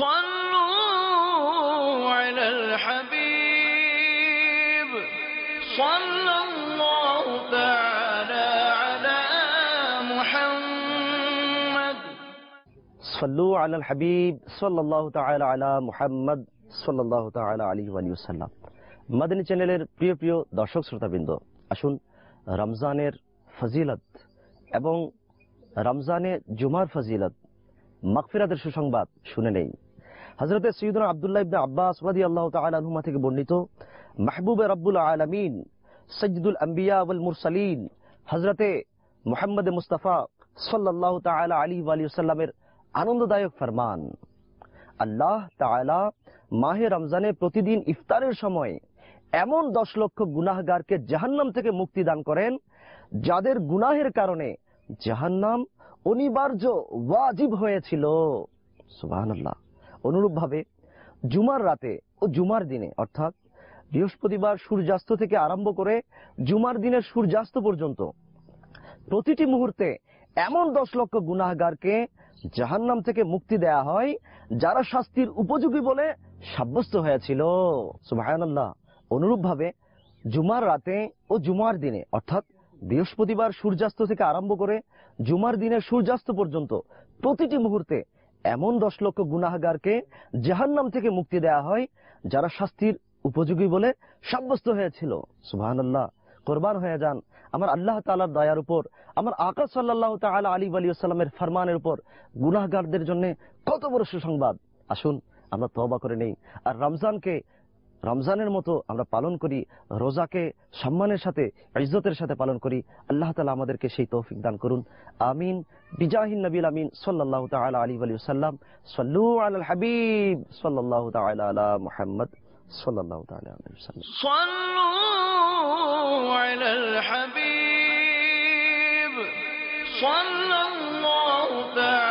صلوا على الحبيب صلى الله تعالى على محمد صلوا على الحبيب صلى الله تعالى على محمد صلى الله تعالى عليه وسلم। মাদানী চ্যানেলের প্রিয় প্রিয় দর্শক শ্রোতাবৃন্দ, আসুন রমজানের ফজিলত এবং রমজানে জুমার ফজিলত, মাগফিরাতের সুসংবাদ শুনে নেই। হযরতে সাইয়্যিদুনা আব্দুল্লাহ ইবনে আব্বাস রাদিয়াল্লাহু তাআলা আনহুমা থেকে বর্ণিত, মাহবুবে রব্বুল আলামিন সাইয়্যিদুল আম্বিয়া ওয়াল মুরসালিন হযরতে মুহাম্মদ মুস্তাফা সাল্লাল্লাহু তাআলা আলাইহি ওয়া সাল্লামের আনন্দদায়ক ফরমান, আল্লাহ তাআলা মাহে রমজানে প্রতিদিন ইফতারের সময় এমন 10 লক্ষ গুনাহগারকে জাহান্নাম থেকে মুক্তি দান করেন যাদের গুনাহের কারণে জাহান্নাম অনিবার্য ওয়াজিব হয়েছিল। সুবহানাল্লাহ। অনুরূপভাবে জুমার রাতে ও জুমার দিনে, অর্থাৎ বৃহস্পতিবার সূর্যাস্ত থেকে আরম্ভ করে জুমার দিনের সূর্যাস্ত পর্যন্ত প্রতিটি মুহূর্তে এমন 10 লক্ষ গুনাহগারকে জাহান্নাম থেকে মুক্তি দেয়া হয় যারা শাস্তির উপযোগী বলে সাব্যস্ত হয়েছিল। সুবহানাল্লাহ। অনুরূপভাবে জুমার রাতে ও জুমার দিনে, অর্থাৎ বৃহস্পতিবার সূর্যাস্ত থেকে আরম্ভ করে জুমার দিনের সূর্যাস্ত পর্যন্ত প্রতিটি মুহূর্তে এমন 10 লক্ষ গুনাহগারকে জাহান্নাম থেকে মুক্তি দেয়া হয় যারা শাস্তির উপযোগী বলে সাব্যস্ত হয়েছিল। সুবহানাল্লাহ। কুরবান হয়ে যান আমার আল্লাহ তাআলার দয়ার উপর, আমার আকা সাল্লাল্লাহু তাআলা আলাইহি ওয়া সাল্লামের ফরমানের উপর গুনাহগারদের জন্য কত বড় সুসংবাদ। আসুন আমরা তওবা করে নেই আর রমজানকে রমজানের মতো আমরা পালন করি, রোজাকে সম্মানের সাথে ইজ্জতের সাথে পালন করি। আল্লাহ তাআলা আমাদেরকে সেই তৌফিক দান করুন। আমিন। বিজাহিন নবীল আমিন সাল্লাল্লাহু তাআলা আলাইহি ওয়া সাল্লাম। সাল্লু আলাল হাবিব সাল্লাল্লাহু তাআলা আলা মুহাম্মদ সাল্লাল্লাহু তাআলা আলাইহি ওয়া সাল্লাম। صلوا على الحبيب صلى الله تعالى